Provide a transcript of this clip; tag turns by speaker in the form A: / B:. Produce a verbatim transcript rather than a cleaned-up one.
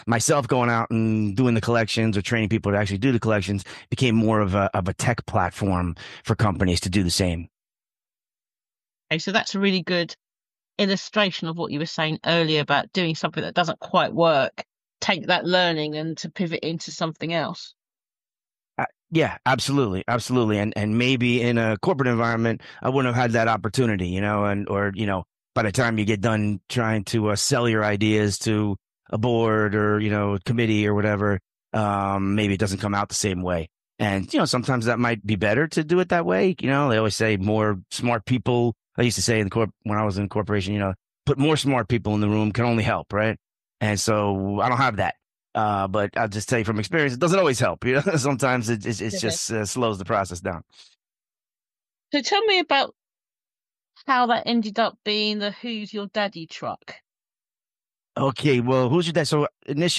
A: myself going out and doing the collections or training people to actually do the collections became more of a of a tech platform for companies to do the same.
B: Okay, so that's a really good illustration of what you were saying earlier about doing something that doesn't quite work, take that learning and to pivot into something else.
A: Uh, yeah, absolutely, absolutely. And and maybe in a corporate environment, I wouldn't have had that opportunity, you know, and or you know, by the time you get done trying to uh, sell your ideas to a board or you know, committee or whatever, um, maybe it doesn't come out the same way. And you know, sometimes that might be better to do it that way. You know, they always say more smart people. I used to say in the corp when I was in corporation, you know, put more smart people in the room can only help, right? And so I don't have that. Uh, but I'll just tell you from experience, it doesn't always help. You know, sometimes it it, it
B: Yeah.
A: just uh, slows the process down.
B: So tell me about how that ended up being the Who's Your Daddy truck.
A: Okay, well, who's your dad? So initially.